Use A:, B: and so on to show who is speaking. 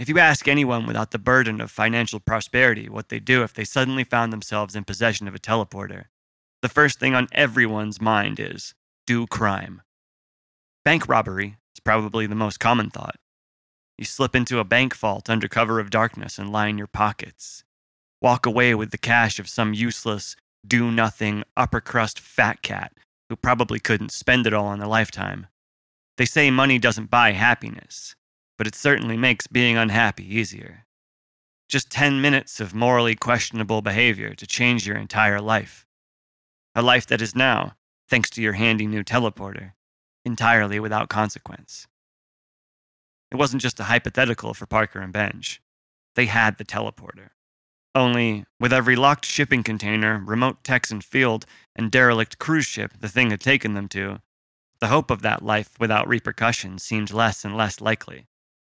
A: If you ask anyone without the burden of financial prosperity what they'd do if they suddenly found themselves in possession of a teleporter, the first thing on everyone's mind is do crime. Bank robbery is probably the most common thought. You slip into a bank vault under cover of darkness and line your pockets. Walk away with the cash of some useless, do-nothing, upper-crust fat cat who probably couldn't spend it all in a lifetime. They say money doesn't buy happiness, but it certainly makes being unhappy easier. Just 10 minutes of morally questionable behavior to change your entire life. A life that is now, thanks to your handy new teleporter, entirely without consequence. It wasn't just a hypothetical for Parker and Benj. They had the teleporter. Only, with every locked shipping container, remote Texan field, and derelict cruise ship the thing had taken them to, the hope of that life without repercussions seemed less and less likely.